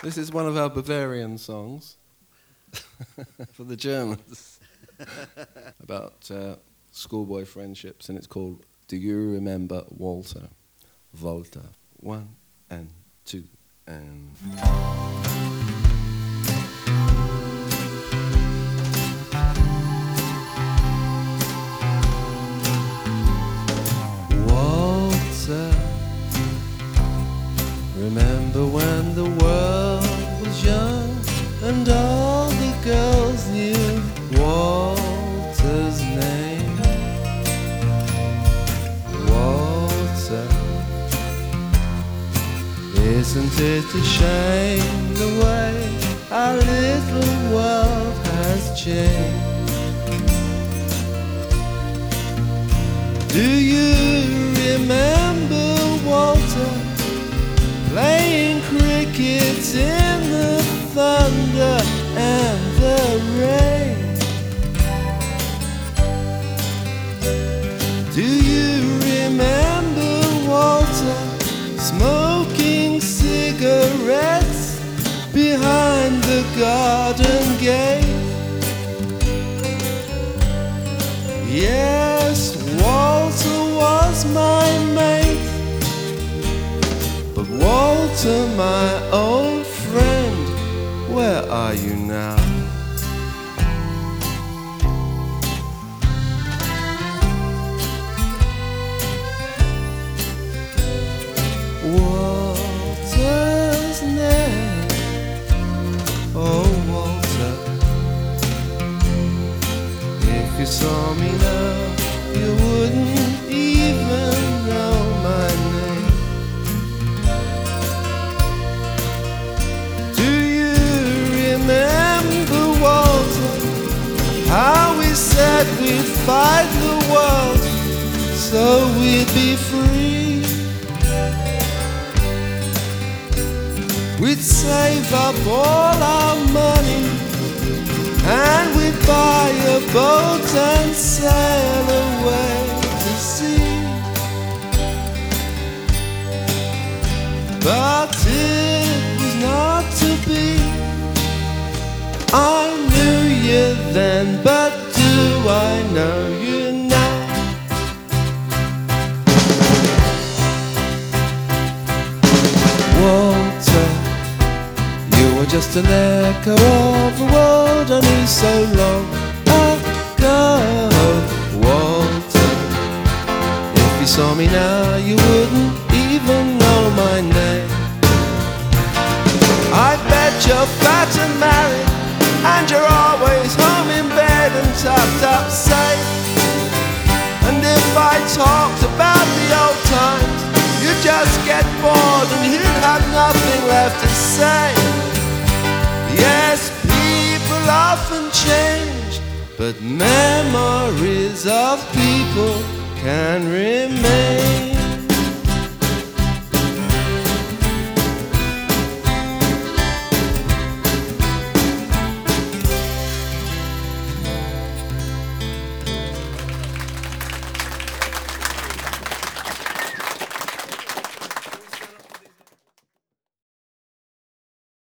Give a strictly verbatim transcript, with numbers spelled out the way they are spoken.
This is one of our Bavarian songs for the Germans about uh, schoolboy friendships, and it's called Do You Remember Walter? Walter. One and two and... Walter, remember when the world was young and all the girls knew Walter's name? Walter, isn't it a shame the way our little world has changed? Do you remember Walter playing cricket in the thunder and the rain? Do you remember Walter smoking cigarettes behind the garden gate? Yes, Walter was my mate, but Walter, my old friend, where are you now? Walter's name, oh Walter, if you saw me now, you wouldn't even know my name. Do you remember, Walter, how we said we'd fight the world so we'd be free? We'd save up all our money and we'd buy a boat and sail away to sea. But it was not to be. I knew you then, but do I know you now? Walter, you were just an echo of the world I knew so long ago. Walter, if you saw me now, you wouldn't even know my name. I bet you're fat and married, and you're always home in bed and tucked up safe. And if I talked about the old times, you'd just get bored and you'd have nothing left to say. Yes, people often change, but memories of people can remain.